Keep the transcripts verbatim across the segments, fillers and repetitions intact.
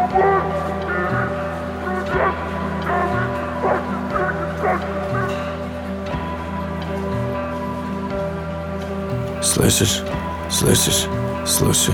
Слышишь, слышишь, слушай.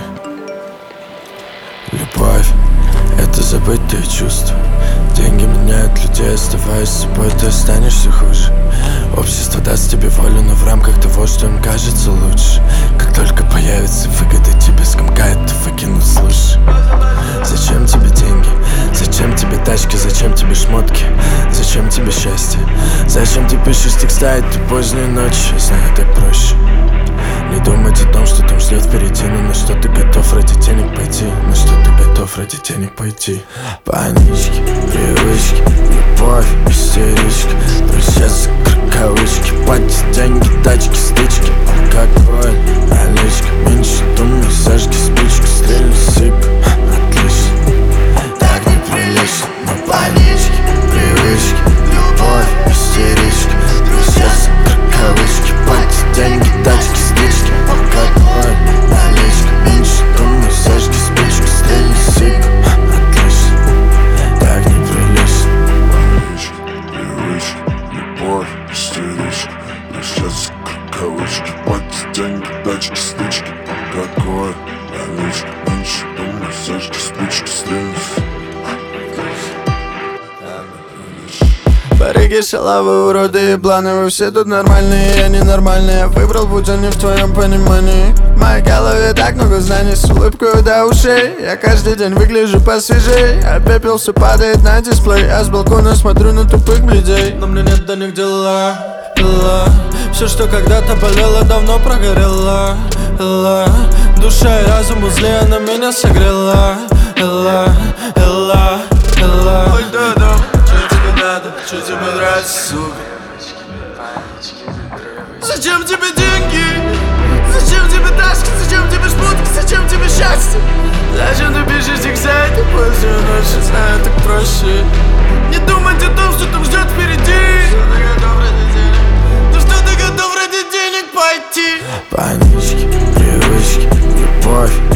Любовь — это забытые чувства. Деньги меняют людей, оставаясь с собой, ты останешься хуже. Общество даст тебе волю, но в рамках того, что им кажется лучше. Как только появится выгода, тебя скомкает, ты выкинут, слушай. Зачем тебе деньги? Зачем тебе тачки? Зачем тебе шмотки? Зачем тебе счастье? Зачем ты пишешь текста этой поздней ночи? Я знаю, так проще. Не думать о том, что там ждет впереди, но на что ты готов ради денег пойти, на что ты готов ради денег пойти. Панички, привычки, любовь, истеричка, прощаться как кавычки, пати, деньги, тачки, стычки, алкоголь, наличка. Меньше думай, зажги спичку, стрельни, сыпь. Отлично, так неприлично. Но панички, привычки, любовь, истеричка, прощаться как кавычки, пати, деньги, тачки, стычки, алкоголь, наличка. Меньше думай, зажги спичку, стрельни, сыпь. Отлично, так неприлично. Панички, привычки, любовь, истеричка, прощаться как кавычки, пати, деньги, тачки, стычки, алкоголь, наличка. Меньше думай, зажги спичку, стрельни. Барыги, шалавы, уроды и планы, вы все тут нормальные, я ненормальный. Я выбрал путь, а не в твоем понимании. В моей голове так много знаний, с улыбкой до ушей. Я каждый день выгляжу посвежей, а пепел все падает на дисплей. Я с балкона смотрю на тупых людей, но мне нет до них дела, дела. Все, что когда-то болело, давно прогорело, ла. Душа и разум в узле, она меня согрела, ла, ла, ла. Ой, да-да. Что тебе нравится, сука? Зачем тебе деньги? Зачем тебе тачки? Зачем тебе шмотки? Зачем тебе счастье? Зачем ты пишешь текста этой поздней ночи? Знаю, так проще не думать о том, что там ждет впереди. Что ты готов ради денег? Ну что ты готов ради денег пойти? Панички, привычки, любовь,